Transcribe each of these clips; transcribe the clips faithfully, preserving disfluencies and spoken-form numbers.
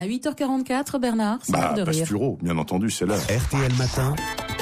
À huit heures quarante-quatre, Bernard, c'est l'heure Bah, de rire. Pasturo, bien entendu, c'est l'heure. R T L Matin.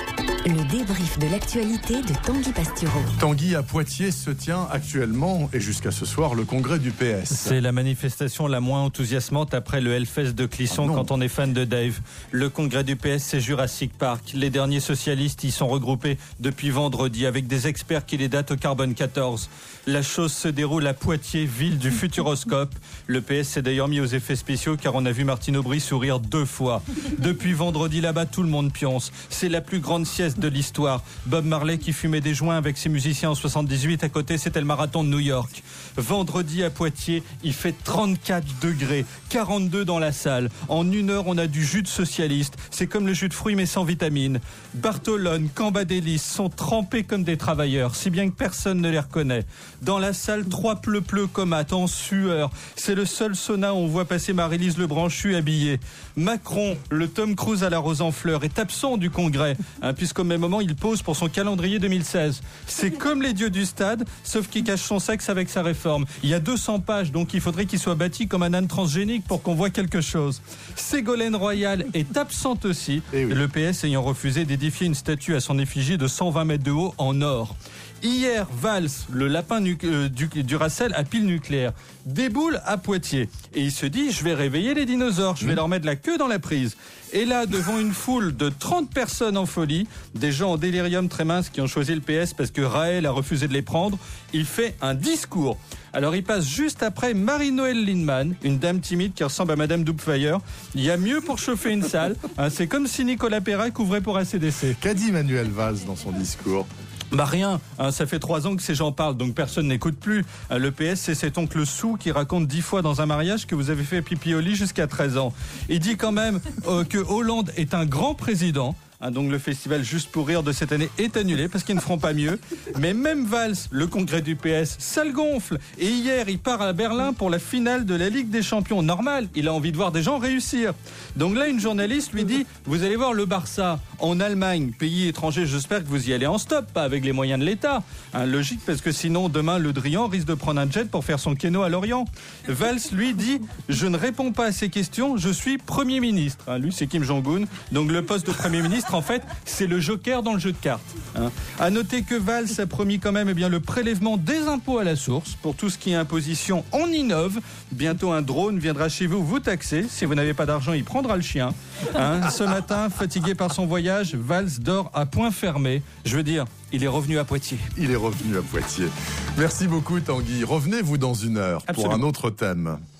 Le débrief de l'actualité de Tanguy Pastureau. Tanguy, à Poitiers se tient actuellement, et jusqu'à ce soir, le congrès du P S. C'est la manifestation la moins enthousiasmante après le Hellfest de Clisson Ah quand on est fan de Dave. Le congrès du P S, c'est Jurassic Park. Les derniers socialistes y sont regroupés depuis vendredi avec des experts qui les datent au carbone quatorze. La chose se déroule à Poitiers, ville du futuroscope. Le P S s'est d'ailleurs mis aux effets spéciaux car on a vu Martine Aubry sourire deux fois. Depuis vendredi là-bas, tout le monde pionce. C'est la plus grande sieste de l'histoire. Bob Marley qui fumait des joints avec ses musiciens en soixante-dix-huit, à côté c'était le marathon de New York. Vendredi à Poitiers, il fait trente-quatre degrés, quarante-deux dans la salle. En une heure, on a du jus de socialiste. C'est comme le jus de fruits mais sans vitamines. Bartolone, Cambadélis sont trempés comme des travailleurs, si bien que personne ne les reconnaît. Dans la salle, trois pleu-pleu comates en sueur. C'est le seul sauna où on voit passer Marie-Lise Lebranchu habillée. Macron, le Tom Cruise à la rose en fleurs, est absent du congrès, hein, puisqu'au même moment, il pose pour son calendrier deux mille seize. C'est comme les dieux du stade, sauf qu'il cache son sexe avec sa réforme. Il y a deux cents pages, donc il faudrait qu'il soit bâti comme un âne transgénique pour qu'on voit quelque chose. Ségolène Royal est absente aussi, Eh oui. le P S ayant refusé d'édifier une statue à son effigie de cent vingt mètres de haut en or. Hier, Valls, le lapin nu- euh, du, du Racel à pile nucléaire, déboule à Poitiers. Et il se dit, je vais réveiller les dinosaures, je vais leur mettre la queue dans la prise. Et là, devant une foule de trente personnes en folie, des gens en délirium très minces qui ont choisi le P S parce que Raël a refusé de les prendre, il fait un discours. Alors il passe juste après Marie-Noëlle Lindemann, une dame timide qui ressemble à Madame Doubtfire. Il y a mieux pour chauffer une salle. Hein, c'est comme si Nicolas Perrac ouvrait pour A C D C. Qu'a dit Manuel Valls dans son discours? Bah rien, hein, ça fait trois ans que ces gens parlent, donc personne n'écoute plus. Hein, le P S, c'est cet oncle Sou qui raconte dix fois dans un mariage que vous avez fait pipi au lit jusqu'à treize ans. Il dit quand même euh, que Hollande est un grand président. Hein, donc le festival Juste pour rire de cette année est annulé parce qu'ils ne feront pas mieux. Mais même Valls, le congrès du P S, ça le gonfle. Et hier, il part à Berlin pour la finale de la Ligue des Champions. Normal, il a envie de voir des gens réussir. Donc là, une journaliste lui dit, vous allez voir le Barça en Allemagne, pays étranger, j'espère que vous y allez en stop, pas avec les moyens de l'État. Hein, logique, parce que sinon, demain, Le Drian risque de prendre un jet pour faire son kéno à Lorient. Valls, lui, dit, je ne réponds pas à ces questions, je suis Premier ministre. Hein, lui, c'est Kim Jong-un. Donc le poste de Premier ministre, en fait, c'est le joker dans le jeu de cartes. Hein. À noter que Valls a promis quand même eh bien, le prélèvement des impôts à la source. Pour tout ce qui est imposition, on innove. Bientôt, un drone viendra chez vous vous taxer. Si vous n'avez pas d'argent, il prendra le chien. Hein. Ce matin, fatigué par son voyage, Valls dort à point fermé. Je veux dire, il est revenu à Poitiers. Il est revenu à Poitiers. Merci beaucoup, Tanguy. Revenez-vous dans une heure Absolument. pour un autre thème.